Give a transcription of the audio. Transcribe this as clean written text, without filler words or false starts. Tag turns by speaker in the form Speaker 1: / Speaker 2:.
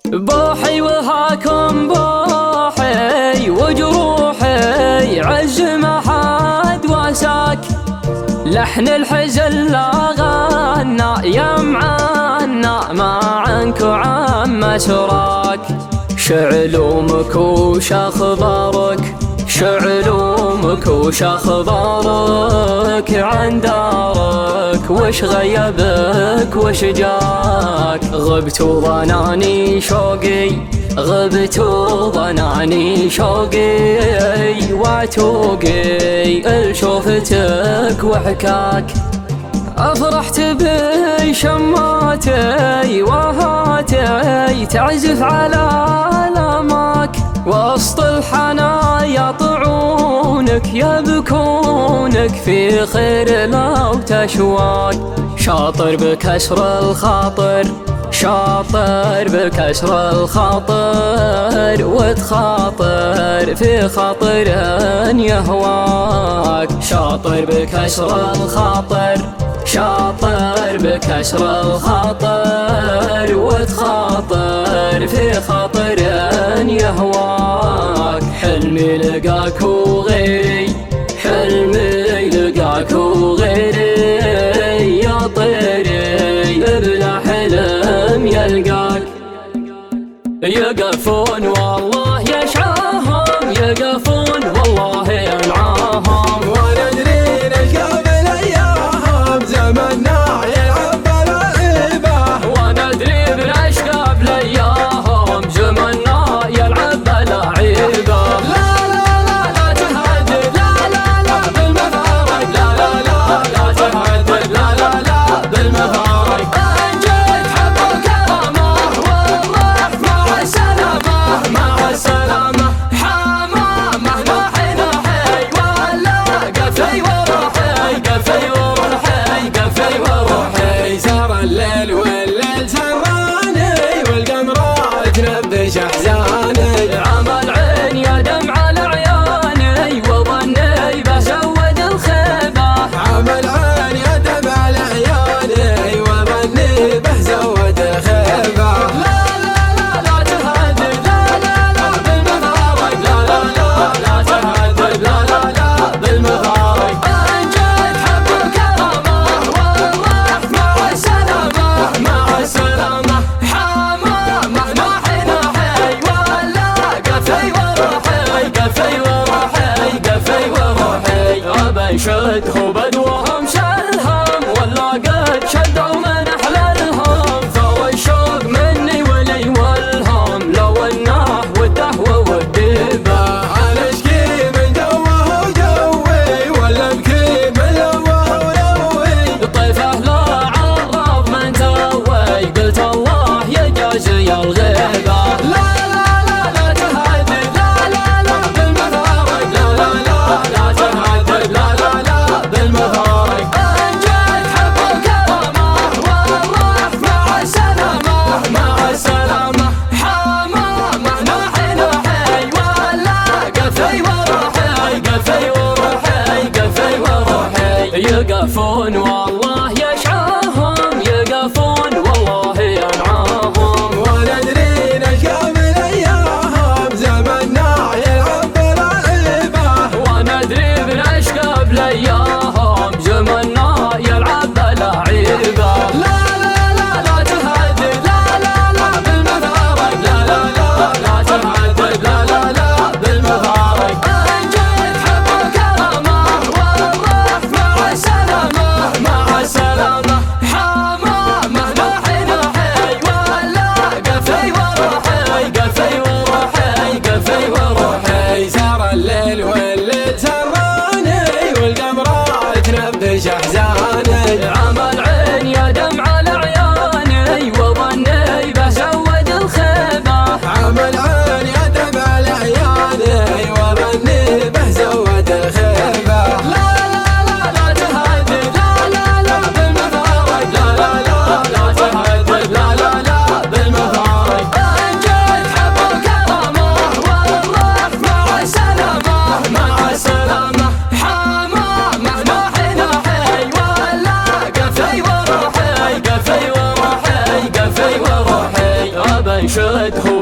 Speaker 1: بوحي وهاكم بوحي وجروحي عز ما حد واساك، لحن الحزن لا غنى يا معنا ما عنك وعم سراك. شعلومك وش اخبارك، شعلومك وش اخبارك عن دارك، وش غيبك وش جاك. غبت وظناني شوقي، غبت وظناني شوقي وعتوقي لشوفتك وحكاك. أفرحت بشماتي وهاتي تعزف على لماك، وسط الحنايا طعونك يبكونك في خير لو تشواك. شاطر بكسر الخاطر، شاطر بكسر الخاطر وتخاطر في خاطر يهواك. شاطر بكسر الخاطر، شاطر بكسر الخاطر وتخاطر في خاطر يهواك. حلمي لقاك وغيري، حلمي لقاك وغيري يا طيري بلا حلم يلقاك. يقفون والله يشعاهم، يقفون والله ينعاهم،
Speaker 2: وندري نشقى بالايام زمننا يلعب بلعيبه،
Speaker 1: وندري بنشقى بالايام زمننا يلعب بلعيبه.
Speaker 2: لا لا لا لا تهدد، لا لا لا بالمفارق، لا لا لا لا تهدد، لا لا لا بالمفارق.
Speaker 1: ان جيت حب الكرامه والرحمه مع السلامه، مع السلامه. حمامه ناحي ناحي ولا قفي وروحي، قفي وروحي، قفي وروحي.
Speaker 2: سار الليل والليل سراني والقمر تنبش احزاني.
Speaker 1: عمى العين يا دمع العياني وظني به زود الخيبه.
Speaker 2: عمى العين يا دمع العياني وظني به زود الخيبه.
Speaker 1: لا لا لا لا تهدد، لا لا لا بالمفارق، لا لا لا لا تهدد، لا لا لا بالمفارق. ان جيت حب الكرامه والرحمه مع السلامه، مع السلامه. حمامه ناحي ناحي ولا قفي وروحي، قفي وروحي، قفي وروحي. ابنشد وبدوهم شلهم ولا قد شدوا من احلالهم، فوى الشوق مني ولي والهم لو انه والدهوه والديبه.
Speaker 2: انا اشكي من جوه وجوي ولا ابكي من لوه ولوي.
Speaker 1: طيفه لا عرف من توي، قلت الله يجازي الغيبه. لا لا لا لا تهدد، لا لا لا بالمفارق، لا لا لا لا تهدد، لا لا لا بالمفارق. ان جيت حب الكرامه والرحمه مع السلامه، مع السلامه. حمامه ناحي ناحي ولا قفي وروحي، قفي وروحي، قفي وروحي. يقفون والله يشعاهم، يقفون والله ينعاهم،
Speaker 2: وندري نشقى بالايام زمننا يلعب بلعيبه،
Speaker 1: وندري بنشقى بالايام زمننا يلعب بلعيبه. لا لا لا لا تهدد، لا لا لا بالمفارق، لا لا لا لا تهدد، لا لا لا بالمفارق. ان جيت حب الكرامه والرحمه مع السلامه، مع ينشد هو